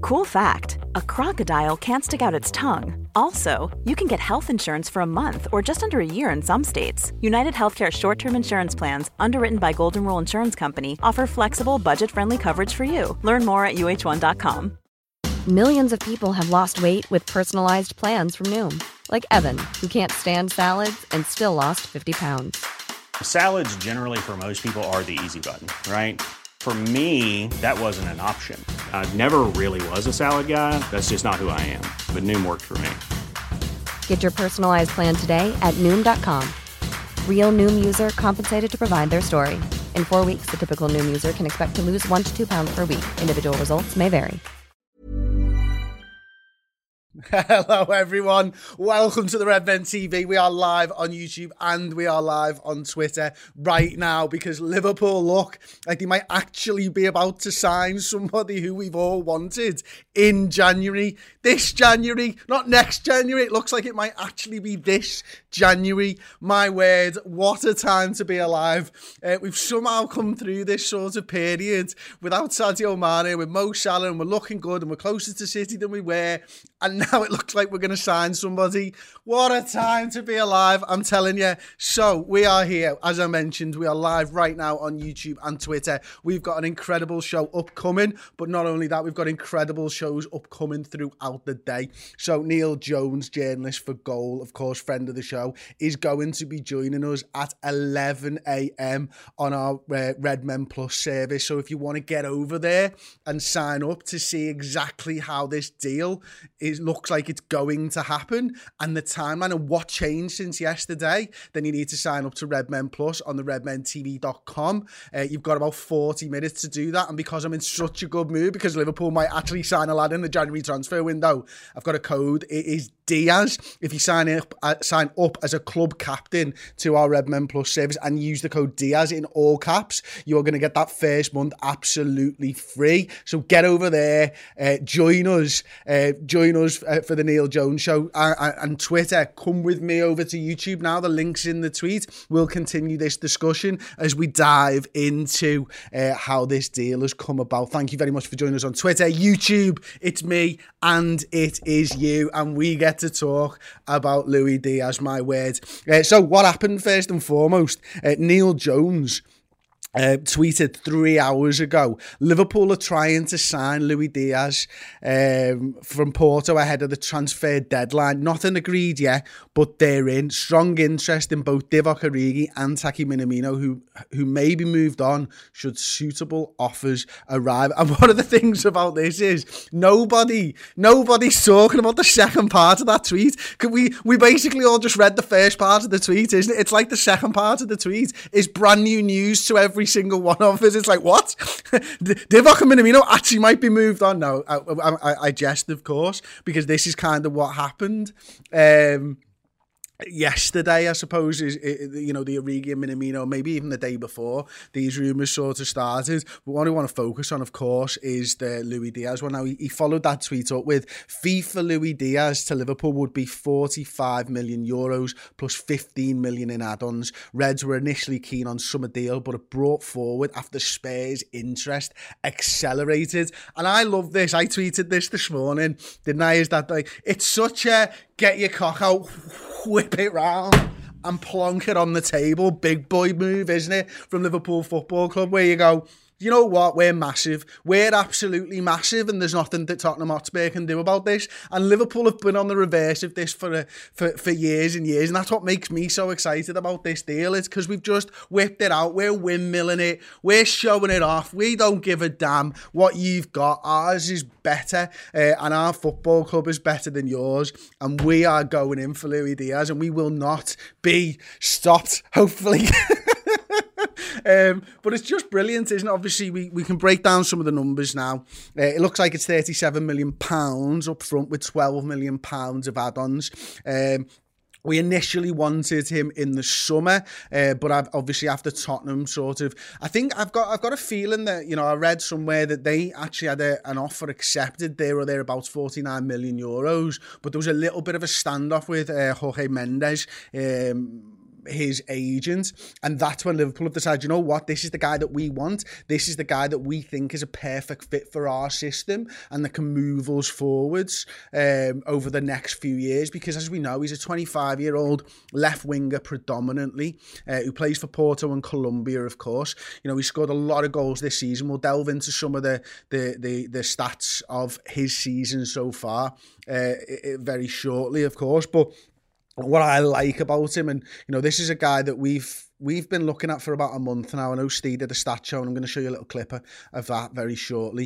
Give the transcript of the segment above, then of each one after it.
Cool fact, a crocodile can't stick out its tongue. Also, you can get health insurance for a month or just under a year in some states. United Healthcare short-term insurance plans, underwritten by Golden Rule Insurance Company, offer flexible, budget-friendly coverage for you. Learn more at uh1.com. Millions of people have lost weight with personalized plans from Noom. Like Evan, who can't stand salads and still lost 50 pounds. Salads generally for most people are the easy button, right? For me, that wasn't an option. I never really was a salad guy. That's just not who I am. But Noom worked for me. Get your personalized plan today at Noom.com. Real Noom user compensated to provide their story. In 4 weeks, the typical Noom user can expect to lose 1 to 2 pounds per week. Individual results may vary. Hello everyone, welcome to the Red Men TV. We are live on YouTube and we are live on Twitter right now because Liverpool look like they might actually be about to sign somebody who we've all wanted in January. This January, not next January. It looks like it might actually be this January. My word, what a time to be alive. We've somehow come through this sort of period without Sadio Mane, with Mo Salah, and we're looking good and we're closer to City than we were. And now it looks like we're going to sign somebody. What a time to be alive, I'm telling you. So we are here, as I mentioned, we are live right now on YouTube and Twitter. We've got an incredible show upcoming, but not only that, we've got incredible shows upcoming throughout the day. So Neil Jones, journalist for Goal, of course, friend of the show, is going to be joining us at 11 a.m. on our Red Men Plus service. So if you want to get over there and sign up to see exactly how this deal looks like it's going to happen and the timeline and what changed since yesterday, then you need to sign up to Red Men Plus on the redmentv.com. You've got about 40 minutes to do that, and because I'm in such a good mood because Liverpool might actually sign a lad in the January transfer window, I've got a code. It is Diaz. If you sign up as a club captain to our Red Men Plus service and use the code Diaz in all caps, you're going to get that first month absolutely free. So get over there, join us for the Neil Jones Show and Twitter. Come with me over to YouTube now. The link's in the tweet. We'll continue this discussion as we dive into how this deal has come about. Thank you very much for joining us on Twitter. YouTube, it's me and it is you, and we get to talk about Luis Diaz, my word. So what happened first and foremost? Neil Jones tweeted 3 hours ago, Liverpool are trying to sign Luis Diaz from Porto ahead of the transfer deadline. Nothing agreed yet, but they're in. Strong interest in both Divock Origi and Taki Minamino, who may be moved on should suitable offers arrive. And one of the things about this is nobody's talking about the second part of that tweet. We basically all just read the first part of the tweet, isn't it? It's like the second part of the tweet is brand new news to every single one of us. It's like, what? Divock and Minamino actually might be moved on. No, I jest, of course, because this is kind of what happened. Yesterday, I suppose, is the Origi and Minamino, maybe even the day before, these rumours sort of started. But what I want to focus on, of course, is the Luis Diaz one. Now, he followed that tweet up with fee for Luis Diaz to Liverpool would be €45 million plus 15 million in add-ons. Reds were initially keen on summer deal, but it brought forward after Spurs' interest accelerated. And I love this. I tweeted this morning, didn't I? Is that like, it's such a get your cock out, whip it round and plonk it on the table, big boy move, isn't it, from Liverpool Football Club, where you go, you know what, we're massive. We're absolutely massive, and there's nothing that Tottenham Hotspur can do about this. And Liverpool have been on the reverse of this for years and years, and that's what makes me so excited about this deal. It's because we've just whipped it out. We're windmilling it. We're showing it off. We don't give a damn what you've got. Ours is better, and our football club is better than yours, and we are going in for Luis Diaz, and we will not be stopped, hopefully. But it's just brilliant, isn't it? Obviously, we can break down some of the numbers now. It looks like it's £37 million up front with £12 million of add-ons. We initially wanted him in the summer, but obviously after Tottenham I think I've got a feeling that, I read somewhere that they actually had an offer accepted there or thereabouts, €49 million, but there was a little bit of a standoff with Jorge Mendes, his agent, and that's when Liverpool have decided, you know what, this is the guy that we want, this is the guy that we think is a perfect fit for our system and that can move us forwards over the next few years, because as we know, he's a 25-year-old left winger predominantly, who plays for Porto and Colombia, of course. You know, he scored a lot of goals this season. We'll delve into some of the stats of his season so far very shortly, of course, but what I like about him, and you know, this is a guy that we've been looking at for about a month now. I know Steve did a stat show, and I'm going to show you a little clip of that very shortly.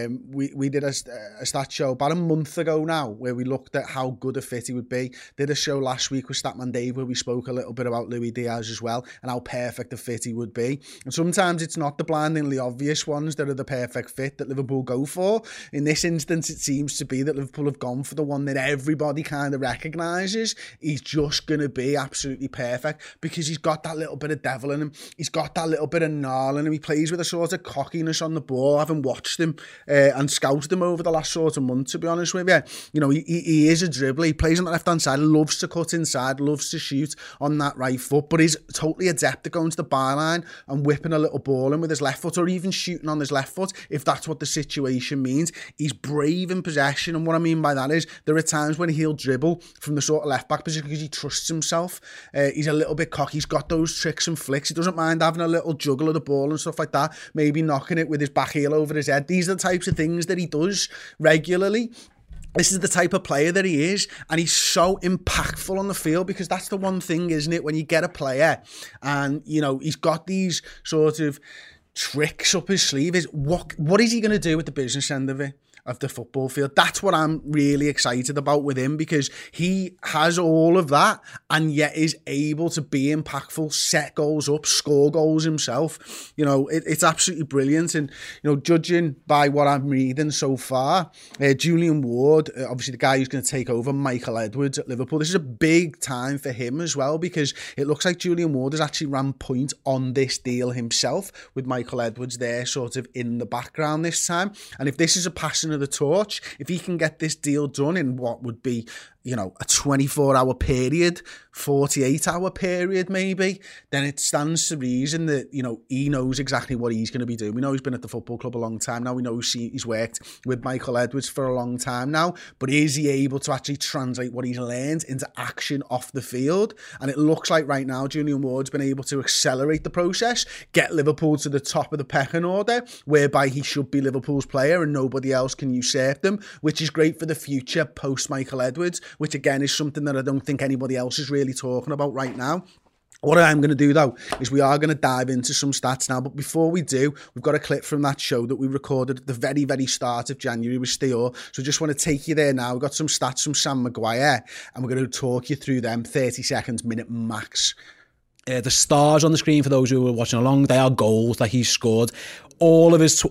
We did a stat show about a month ago now, where we looked at how good a fit he would be. Did a show last week with Statman Dave, where we spoke a little bit about Luis Diaz as well, and how perfect a fit he would be. And sometimes it's not the blindingly obvious ones that are the perfect fit that Liverpool go for. In this instance, it seems to be that Liverpool have gone for the one that everybody kind of recognises. He's just going to be absolutely perfect because he's got that little bit of devil in him. He's got that little bit of gnarl in him. He plays with a sort of cockiness on the ball. I haven't watched him and scouted him over the last sort of month, to be honest with you. You know, he is a dribbler. He plays on the left-hand side, loves to cut inside, loves to shoot on that right foot, but he's totally adept at going to the byline and whipping a little ball in with his left foot, or even shooting on his left foot, if that's what the situation means. He's brave in possession, and what I mean by that is there are times when he'll dribble from the sort of left-back position because he trusts himself. He's a little bit cocky. He's got those tricks and flicks. He doesn't mind having a little juggle of the ball and stuff like that, maybe knocking it with his back heel over his head. These are the types of things that he does regularly. This is the type of player that he is, and he's so impactful on the field, because that's the one thing, isn't it, when you get a player and, you know, he's got these sort of tricks up his sleeve, is what is he going to do with the business end of it? Of the football field. That's what I'm really excited about with him, because he has all of that and yet is able to be impactful, set goals up, score goals himself. You know, it's absolutely brilliant. And, you know, judging by what I'm reading so far, Julian Ward, obviously the guy who's going to take over Michael Edwards at Liverpool, this is a big time for him as well, because it looks like Julian Ward has actually ran point on this deal himself, with Michael Edwards there sort of in the background this time. And if this is a passing of the torch, if he can get this deal done in what would be, you know, a 24-hour period, 48-hour period maybe, then it stands to reason that, you know, he knows exactly what he's going to be doing. We know he's been at the football club a long time now. We know he's worked with Michael Edwards for a long time now. But is he able to actually translate what he's learned into action off the field? And it looks like right now Julian Ward's been able to accelerate the process, get Liverpool to the top of the pecking order, whereby he should be Liverpool's player and nobody else can usurp them, which is great for the future post Michael Edwards, which again is something that I don't think anybody else is really talking about right now. What I'm going to do, though, is we are going to dive into some stats now. But before we do, we've got a clip from that show that we recorded at the very, very start of January with Steele. So I just want to take you there now. We've got some stats from Sam Maguire, and we're going to talk you through them, 30 seconds, minute max. The stars on the screen, for those who are watching along, they are goals that he's scored. All of his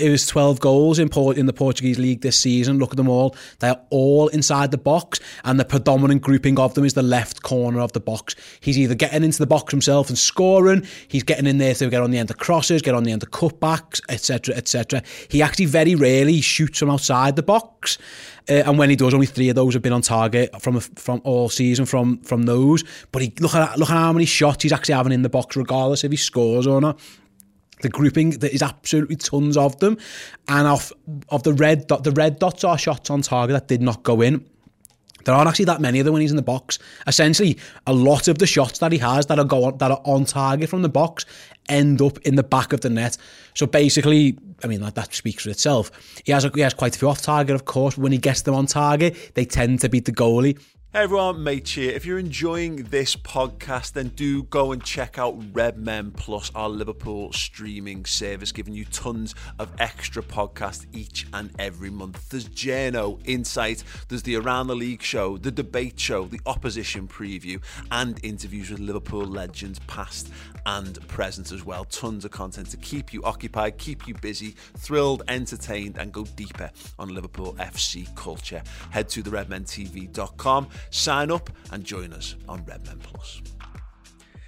12 goals in the Portuguese league this season, look at them all. They're all inside the box, and the predominant grouping of them is the left corner of the box. He's either getting into the box himself and scoring, he's getting in there to get on the end of crosses, get on the end of cutbacks, etc., etc. He actually very rarely shoots from outside the box. And when he does, only 3 of those have been on target from all season from those. But look at how many shots he's actually having in the box, regardless if he scores or not. The grouping, there is absolutely tons of them. And of the red dots are shots on target that did not go in. There aren't actually that many of them when he's in the box. Essentially, a lot of the shots that he has that are on target from the box end up in the back of the net. So basically, I mean, that speaks for itself. He has quite a few off target, of course, but when he gets them on target, they tend to beat the goalie. Hey everyone, Mate here. If you're enjoying this podcast, then do go and check out Redmen Plus, our Liverpool streaming service, giving you tons of extra podcasts each and every month. There's Journo, Insight, there's the Around the League show, the debate show, the opposition preview, and interviews with Liverpool legends past and present as well. Tons of content to keep you occupied, keep you busy, thrilled, entertained, and go deeper on Liverpool FC culture. Head to theredmentv.com. Sign up and join us on Redmen Plus.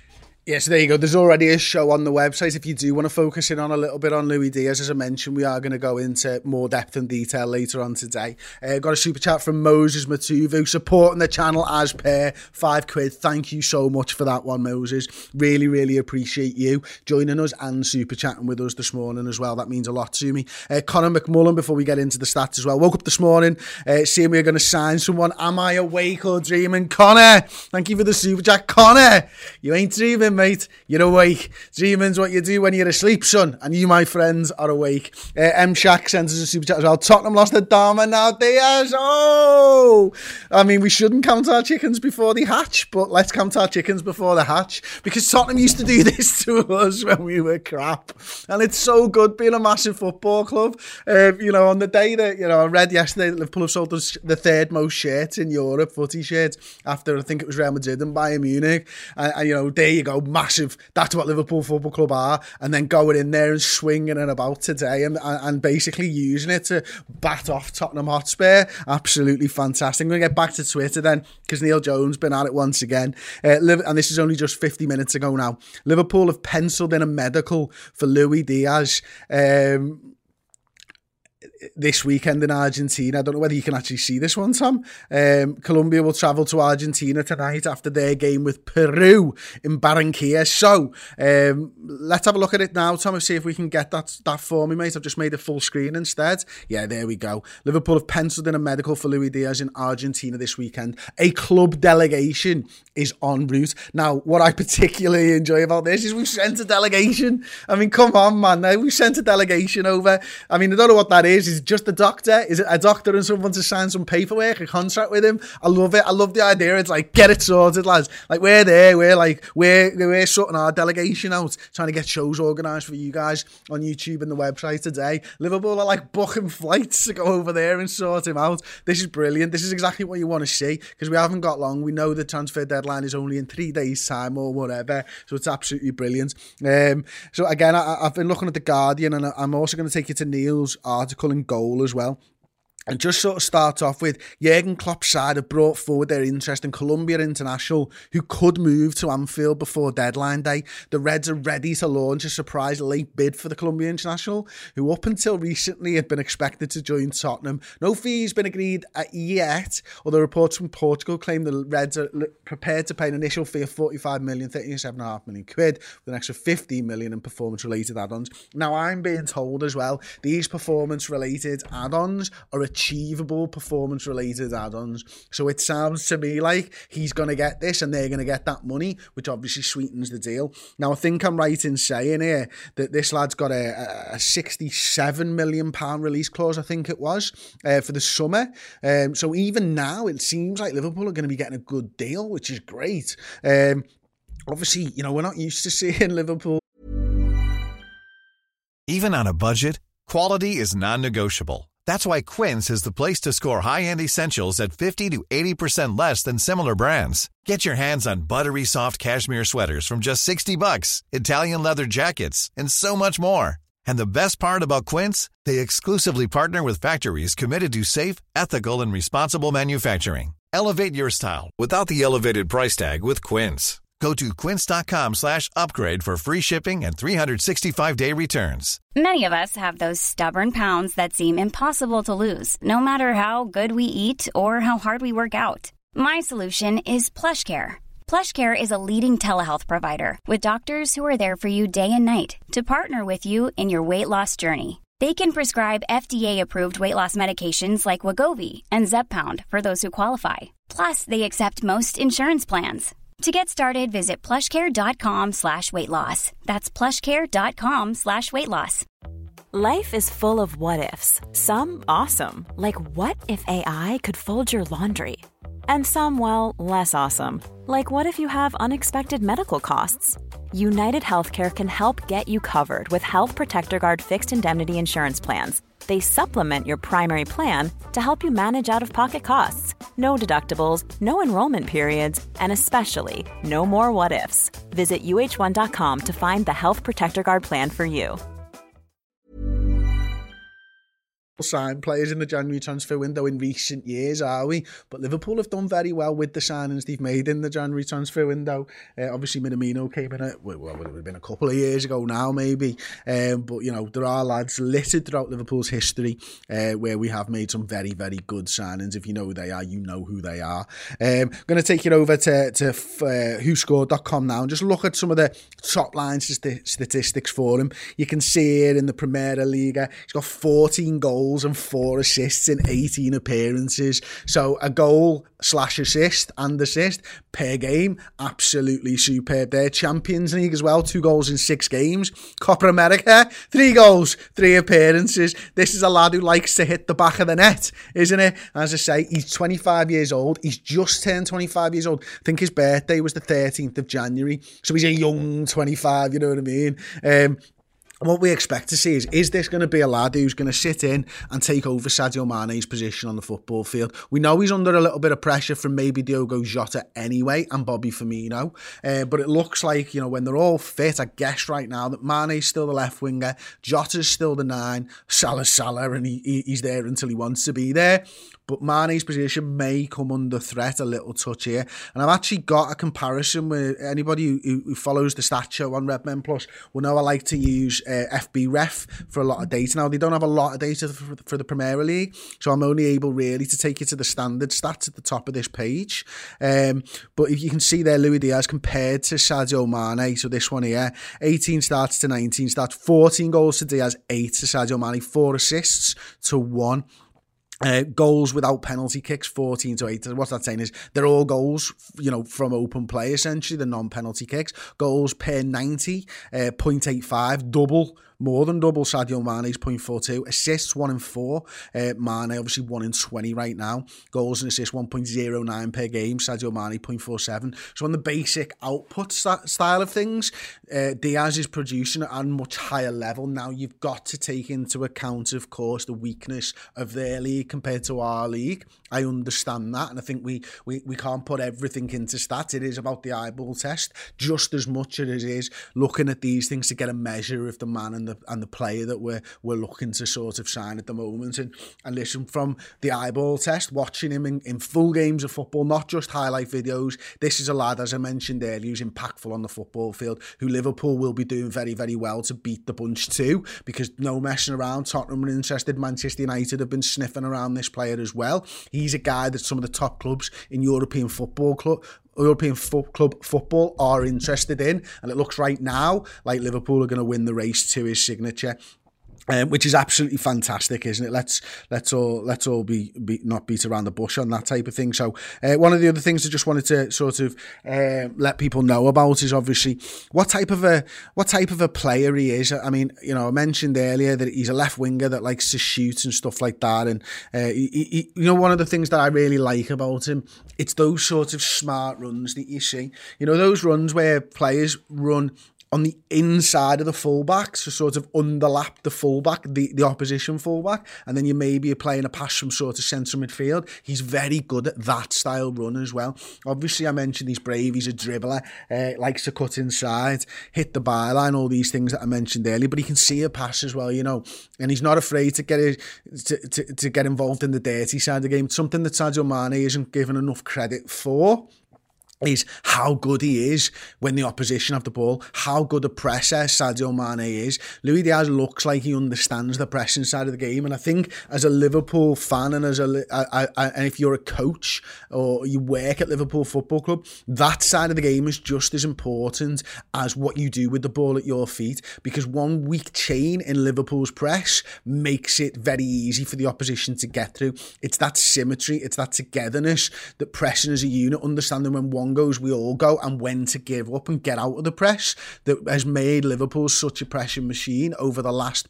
Yes, there you go. There's already a show on the website. If you do want to focus in on a little bit on Luis Diaz, as I mentioned, we are going to go into more depth and detail later on today. Got a super chat from Moses Matuvu, supporting the channel as per £5. Thank you so much for that one, Moses. Really, really appreciate you joining us and super chatting with us this morning as well. That means a lot to me. Connor McMullen, before we get into the stats as well. Woke up this morning, seeing we are going to sign someone. Am I awake or dreaming? Connor, thank you for the super chat. Connor, you ain't dreaming, mate, you're awake. Dreaming's what you do when you're asleep, son, and you, my friends, are awake. M Shack sends us a super chat as well. Tottenham lost to Darman now. Diaz. Oh, I mean, we shouldn't count our chickens before they hatch, but let's count our chickens before they hatch, because Tottenham used to do this to us when we were crap, and it's so good being a massive football club. On the day that I read yesterday that Liverpool have sold us the third most shirts in Europe, footy shirts, after I think it was Real Madrid and Bayern Munich, and there you go. Massive. That's what Liverpool Football Club are. And then going in there and swinging it about today and basically using it to bat off Tottenham Hotspur. Absolutely fantastic. I'm going to get back to Twitter then, because Neil Jones been at it once again. And this is only just 50 minutes ago now. Liverpool have penciled in a medical for Luis Diaz this weekend in Argentina. I don't know whether you can actually see this one, Tom. Colombia will travel to Argentina tonight after their game with Peru in Barranquilla. So let's have a look at it now, Tom, and see if we can get that for me, mate. I've just made it full screen instead. Yeah, there we go. Liverpool have penciled in a medical for Luis Diaz in Argentina this weekend. A club delegation is en route. Now, what I particularly enjoy about this is we've sent a delegation. I mean, come on, man. Now we've sent a delegation over. I mean, I don't know what that is. Is it just a doctor? Is it a doctor and someone to sign some paperwork, a contract with him? I love it. I love the idea. It's like, get it sorted, lads. Like, we're there. We're sorting our delegation out, trying to get shows organised for you guys on YouTube and the website today. Liverpool are like booking flights to go over there and sort him out. This is brilliant. This is exactly what you want to see, because we haven't got long. We know the transfer deadline is only in 3 days' time or whatever, so it's absolutely brilliant. So again, I've been looking at The Guardian, and I'm also going to take you to Neil's article in Goal as well. And just sort of start off with Jurgen Klopp's side have brought forward their interest in Colombia international, who could move to Anfield before deadline day. The Reds are ready to launch a surprise late bid for the Colombia international, who up until recently had been expected to join Tottenham. No fee's been agreed yet, although reports from Portugal claim the Reds are prepared to pay an initial fee of 45 million, 37.5 million quid, with an extra 15 million in performance-related add-ons. Now, I'm being told as well, these performance-related add-ons are achievable performance-related add-ons. So it sounds to me like he's going to get this and they're going to get that money, which obviously sweetens the deal. Now, I think I'm right in saying here that this lad's got a £67 million release clause, I think it was, for the summer. So even now, it seems like Liverpool are going to be getting a good deal, which is great. Obviously, we're not used to seeing Liverpool. Even on a budget, quality is non-negotiable. That's why Quince is the place to score high-end essentials at 50 to 80% less than similar brands. Get your hands on buttery soft cashmere sweaters from just $60, Italian leather jackets, and so much more. And the best part about Quince, they exclusively partner with factories committed to safe, ethical, and responsible manufacturing. Elevate your style without the elevated price tag with Quince. Go to quince.com/upgrade for free shipping and 365-day returns. Many of us have those stubborn pounds that seem impossible to lose, no matter how good we eat or how hard we work out. My solution is PlushCare. PlushCare is a leading telehealth provider with doctors who are there for you day and night to partner with you in your weight loss journey. They can prescribe FDA-approved weight loss medications like Wegovy and Zepbound for those who qualify. Plus, they accept most insurance plans. To get started, visit plushcare.com/weightloss. That's plushcare.com/weightloss. Life is full of what-ifs. Some awesome, like what if AI could fold your laundry? And some, well, less awesome, like what if you have unexpected medical costs? United Healthcare can help get you covered with Health Protector Guard fixed indemnity insurance plans. They supplement your primary plan to help you manage out-of-pocket costs. No deductibles, no enrollment periods, and especially no more what-ifs. Visit UH1.com to find the Health Protector Guard plan for you. sign players in the January transfer window in recent years, are we? But Liverpool have done very well with the signings they've made in the January transfer window. Obviously, Minamino came in it would have been a couple of years ago now, maybe. But, you know, there are lads littered throughout Liverpool's history where we have made some very, very good signings. If you know who they are, you know who they are. I'm going to take you over to whoscored.com now and just look at some of the top line statistics for him. You can see it in the Premier League. He's got 14 goals and 4 assists in 18 appearances. So a goal / assist and assist per game. Absolutely superb there. Champions League as well. 2 goals in 6 games. Copa America. 3 goals, 3 appearances. This is a lad who likes to hit the back of the net, isn't it? As I say, he's 25 years old. He's just turned 25 years old. I think his birthday was the 13th of January. So he's a young 25, you know what I mean? What we expect to see is this going to be a lad who's going to sit in and take over Sadio Mane's position on the football field? We know he's under a little bit of pressure from maybe Diogo Jota anyway and Bobby Firmino, but it looks like, you know, when they're all fit, I guess right now that Mane's still the left winger, Jota's still the 9, Salah, and he's there until he wants to be there. But Mane's position may come under threat a little touch here. And I've actually got a comparison with anybody who follows the stat show on Redmen Plus will know I like to use FB Ref for a lot of data. Now, they don't have a lot of data for the Premier League, so I'm only able really to take you to the standard stats at the top of this page. But if you can see there, Luis Diaz compared to Sadio Mane, so this one here, 18 starts to 19 starts, 14 goals to Diaz, 8 to Sadio Mane, 4 assists to 1. Goals without penalty kicks, 14 to 8. What that's saying is they're all goals, you know, from open play, essentially, the non-penalty kicks. Goals per 90, 0.85, more than double Sadio Mane's 0.42. Assists 1 in 4. Mane obviously 1 in 20 right now. Goals and assists 1.09 per game. Sadio Mane 0.47. So on the basic output style of things, Diaz is producing at a much higher level. Now you've got to take into account, of course, the weakness of their league compared to our league. I understand that, and I think we can't put everything into stats. It is about the eyeball test just as much as it is looking at these things to get a measure of the man and the player that we're looking to sort of sign at the moment. And listen, from the eyeball test, watching him in full games of football, not just highlight videos, this is a lad, as I mentioned earlier, who's impactful on the football field, who Liverpool will be doing very, very well to beat the bunch too, because no messing around, Tottenham are interested, Manchester United have been sniffing around this player as well. He's a guy that some of the top clubs in European club football are interested in, and it looks right now like Liverpool are going to win the race to his signature. Which is absolutely fantastic, isn't it? Let's all be not beat around the bush on that type of thing. So one of the other things I just wanted to sort of let people know about is obviously what type of a player he is. I mean, you know, I mentioned earlier that he's a left winger that likes to shoot and stuff like that. And you know, one of the things that I really like about him, it's those sort of smart runs that you see. You know, those runs where players run on the inside of the fullback, so sort of underlap the fullback, the opposition fullback, and then you maybe are playing a pass from sort of centre midfield. He's very good at that style run as well. Obviously, I mentioned he's brave, he's a dribbler, likes to cut inside, hit the byline, all these things that I mentioned earlier, but he can see a pass as well, you know, and he's not afraid to get involved in the dirty side of the game. It's something that Sadio Mane isn't given enough credit for, is how good he is when the opposition have the ball, how good a presser Sadio Mane is. Luis Diaz looks like he understands the pressing side of the game, and I think as a Liverpool fan and and if you're a coach or you work at Liverpool Football Club, that side of the game is just as important as what you do with the ball at your feet, because one weak chain in Liverpool's press makes it very easy for the opposition to get through. It's that symmetry, it's that togetherness, that pressing as a unit, understanding when one goes, we all go, and when to give up and get out of the press, that has made Liverpool such a pressing machine over the last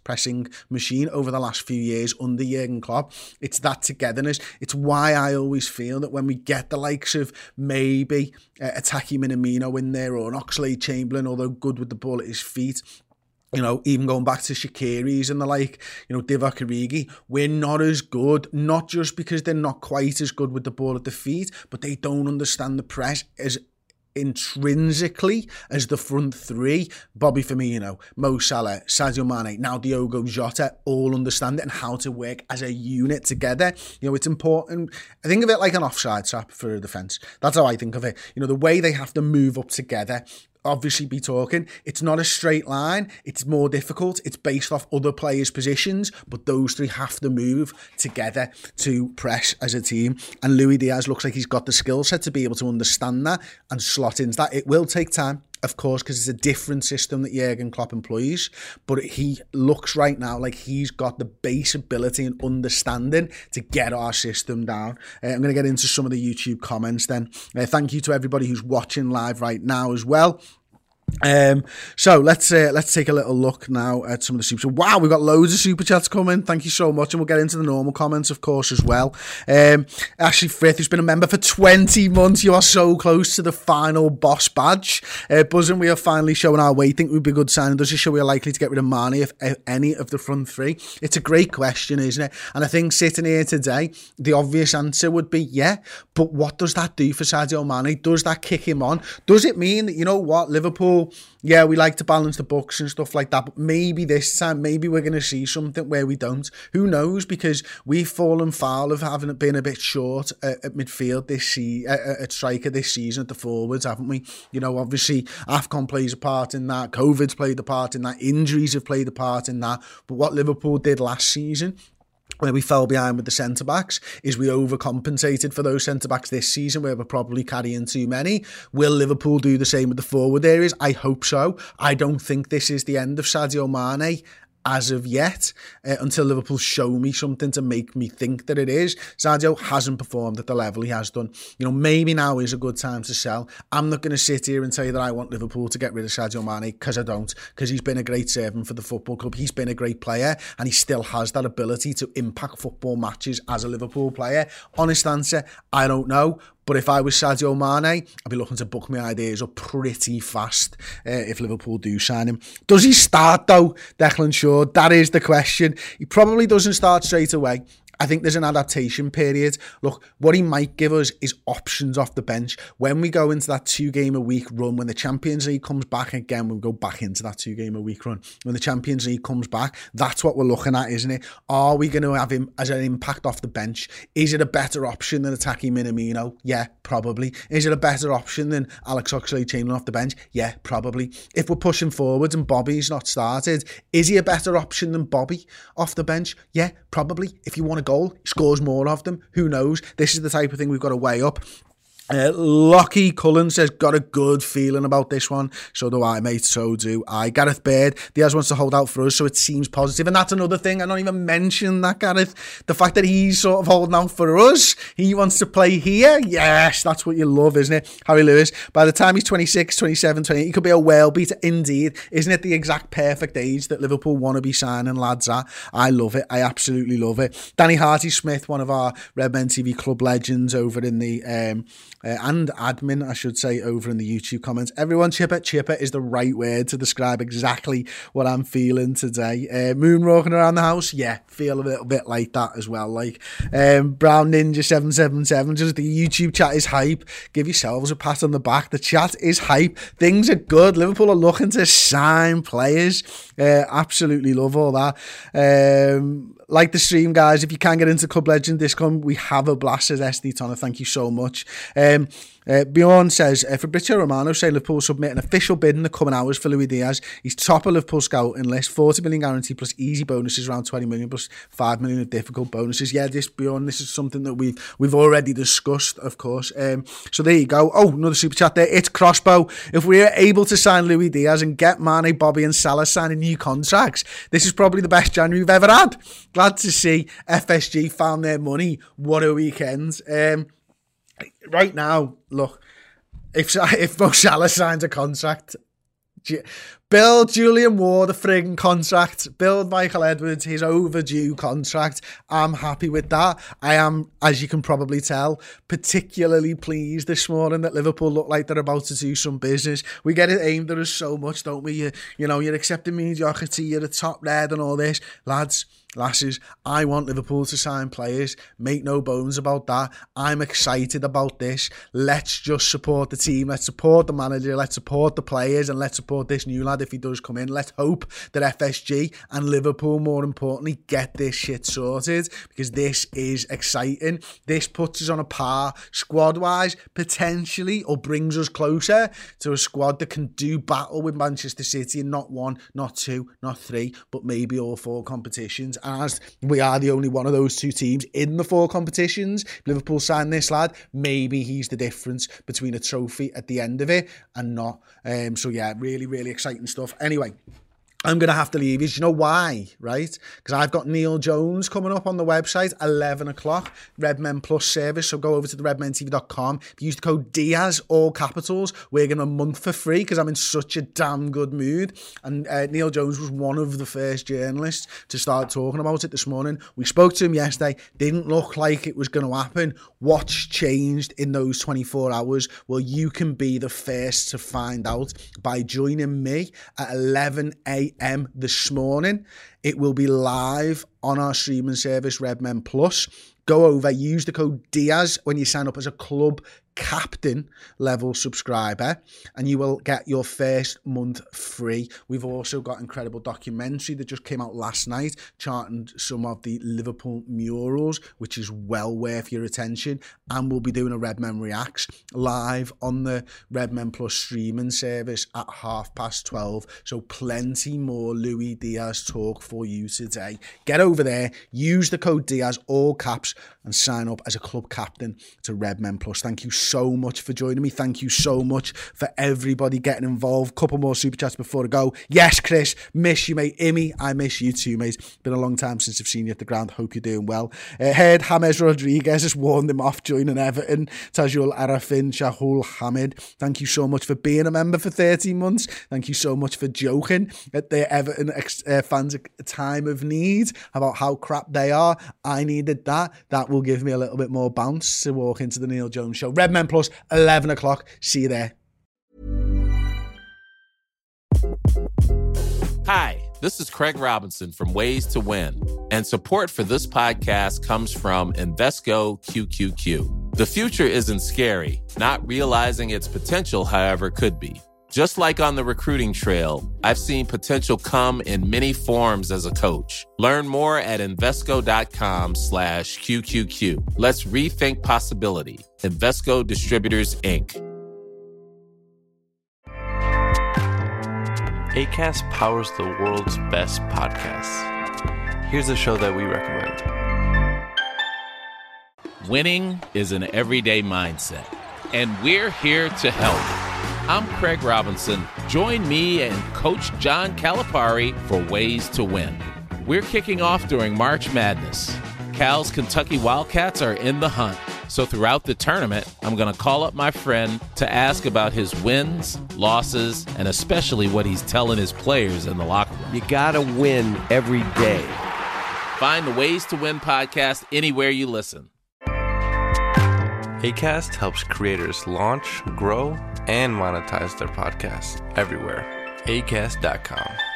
few years under Jurgen Klopp. It's that togetherness. It's why I always feel that when we get the likes of maybe Taki Minamino in there, or an Oxlade-Chamberlain, although good with the ball at his feet, you know, even going back to Shaqiri's and the like, you know, Divock Origi, we're not as good, not just because they're not quite as good with the ball at the feet, but they don't understand the press intrinsically as the front three, Bobby Firmino, Mo Salah, Sadio Mane, now Diogo Jota, all understand it and how to work as a unit together. You know, it's important. I think of it like an offside trap for a defence. That's how I think of it. You know, the way they have to move up together, obviously be talking, it's not a straight line, it's more difficult, it's based off other players' positions, but those three have to move together to press as a team, and Luis Diaz looks like he's got the skill set to be able to understand that and slot into that. It will take time, of course, because it's a different system that Jurgen Klopp employs, but he looks right now like he's got the base ability and understanding to get our system down. I'm going to get into some of the YouTube comments then. Thank you to everybody who's watching live right now as well. So let's take a little look now at some of the super. Wow, we've got loads of super chats coming. Thank you so much, and we'll get into the normal comments, of course, as well. Ashley Frith, who's been a member for 20 months. You are so close to the final boss badge. Buzzing, we are finally showing our way. Think we'd be a good signing. Does it show we are likely to get rid of Mane if any of the front three? It's a great question, isn't it? And I think sitting here today, the obvious answer would be yeah. But what does that do for Sadio Mane? Does that kick him on? Does it mean that, you know what, Liverpool, yeah, we like to balance the books and stuff like that, but maybe this time, maybe we're going to see something where we don't. Who knows? Because we've fallen foul of having been a bit short at midfield at striker this season at the forwards, haven't we? You know, obviously AFCON plays a part in that, COVID's played a part in that, injuries have played a part in that, but what Liverpool did last season, where we fell behind with the centre-backs, is we overcompensated for those centre-backs this season, where we're probably carrying too many. Will Liverpool do the same with the forward areas? I hope so. I don't think this is the end of Sadio Mane as of yet, until Liverpool show me something to make me think that it is. Sadio hasn't performed at the level he has done. You know, maybe now is a good time to sell. I'm not going to sit here and tell you that I want Liverpool to get rid of Sadio Mane, because I don't, because he's been a great servant for the football club. He's been a great player, and he still has that ability to impact football matches as a Liverpool player. Honest answer, I don't know. But if I was Sadio Mane, I'd be looking to book my ideas up pretty fast if Liverpool do sign him. Does he start though, Declan Shaw? That is the question. He probably doesn't start straight away. I think there's an adaptation period. Look, what he might give us is options off the bench. When we go into that 2-game-a-week run, when the Champions League comes back again, we'll go back into that 2-game-a-week run. When the Champions League comes back, that's what we're looking at, isn't it? Are we going to have him as an impact off the bench? Is it a better option than attacking Minamino? Yeah, probably. Is it a better option than Alex Oxlade-Chamberlain off the bench? Yeah, probably. If we're pushing forwards and Bobby's not started, is he a better option than Bobby off the bench? Yeah, probably. If you want to goal, he scores more of them. Who knows? This is the type of thing we've got to weigh up. Lockie Cullen says, got a good feeling about this one. So do I, mate. So do I. Gareth Baird, Diaz wants to hold out for us, so it seems positive. And that's another thing. I don't even mention that, Gareth. The fact that he's sort of holding out for us. He wants to play here. Yes, that's what you love, isn't it? Harry Lewis, by the time he's 26, 27, 28, he could be a whale beater. Indeed. Isn't it the exact perfect age that Liverpool want to be signing lads at? I love it. I absolutely love it. Danny Harty-Smith, one of our Redmen TV club legends over in the... and admin, I should say, over in the YouTube comments. Everyone, chipper is the right word to describe exactly what I'm feeling today. Moonwalking around the house, yeah, feel a little bit like that as well. Like Brown Ninja 777, just the YouTube chat is hype. Give yourselves a pat on the back. The chat is hype. Things are good. Liverpool are looking to sign players. Absolutely love all that. Like the stream, guys. If you can get into Club Legend discount, we have a blast, says SD Tonner. Thank you so much. Bjorn says, Fabrizio Romano say Liverpool submit an official bid in the coming hours for Luis Diaz. He's top of Liverpool scouting list, 40 million guarantee plus easy bonuses around 20 million plus 5 million of difficult bonuses. Yeah, Bjorn, this is something that we've already discussed, of course. So there you go. Oh, another super chat there. It's Crossbow. If we're able to sign Luis Diaz and get Mane, Bobby and Salah signing new contracts, this is probably the best January we've ever had. Glad to see FSG found their money. What a weekend. Right now, look, if Mo Salah signs a contract, Build Julian Ward a frigging contract. Build Michael Edwards his overdue contract. I'm happy with that. I am, as you can probably tell, particularly pleased this morning that Liverpool look like they're about to do some business. We get it aimed at us so much, don't we? You know, you're accepting mediocrity, you're the top red and all this. Lads, lasses, I want Liverpool to sign players. Make no bones about that. I'm excited about this. Let's just support the team. Let's support the manager. Let's support the players. And let's support this new lad if he does come in. Let's hope that FSG and Liverpool, more importantly, get this shit sorted, because this is exciting. This puts us on a par, squad-wise, potentially, or brings us closer to a squad that can do battle with Manchester City in not one, not two, not three, but maybe all four competitions. As we are the only one of those two teams in the four competitions, Liverpool signed this lad, maybe he's the difference between a trophy at the end of it and not. So yeah, really, really exciting stuff. Anyway, I'm going to have to leave you. Do you know why, right? Because I've got Neil Jones coming up on the website, 11 o'clock, Redmen Plus service. So go over to the redmentv.com. If you use the code Diaz, all capitals, we're getting a month for free because I'm in such a damn good mood. And Neil Jones was one of the first journalists to start talking about it this morning. We spoke to him yesterday. Didn't look like it was going to happen. What's changed in those 24 hours? Well, you can be the first to find out by joining me at 11 a.m. this morning. It will be live on our streaming service, Redmen Plus. Go over, use the code Diaz when you sign up as a club captain level subscriber, and you will get your first month free. We've also got incredible documentary that just came out last night, charting some of the Liverpool murals, which is well worth your attention. And we'll be doing a Redmen Reacts live on the Redmen Plus streaming service at 12:30. So plenty more Louis Diaz talk for you today. Get over there, use the code Diaz, all caps, and sign up as a club captain to Redmen Plus. Thank you so much for joining me. Thank you so much for everybody getting involved. Couple more super chats before I go. Yes, Chris, miss you, mate. Imi, I miss you too, mate. Been a long time since I've seen you at the ground. Hope you're doing well. Heard James Rodriguez has warned him off joining Everton. Tajul Arafin, Shahul Hamid, thank you so much for being a member for 13 months. Thank you so much for joking at the Everton fans at a time of need about how crap they are. I needed that. That will give me a little bit more bounce to walk into the Neil Jones show. Redmen Plus, 11 o'clock. See you there. Hi, this is Craig Robinson from Ways to Win, and support for this podcast comes from Invesco QQQ. The future isn't scary. Not realizing its potential, however, could be. Just like on the recruiting trail, I've seen potential come in many forms as a coach. Learn more at Invesco.com/QQQ. Let's rethink possibility. Invesco Distributors, Inc. Acast powers the world's best podcasts. Here's a show that we recommend. Winning is an everyday mindset, and we're here to help. I'm Craig Robinson. Join me and Coach John Calipari for Ways to Win. We're kicking off during March Madness. Cal's Kentucky Wildcats are in the hunt. So throughout the tournament, I'm going to call up my friend to ask about his wins, losses, and especially what he's telling his players in the locker room. You got to win every day. Find the Ways to Win podcast anywhere you listen. Acast helps creators launch, grow, and monetize their podcasts everywhere. Acast.com.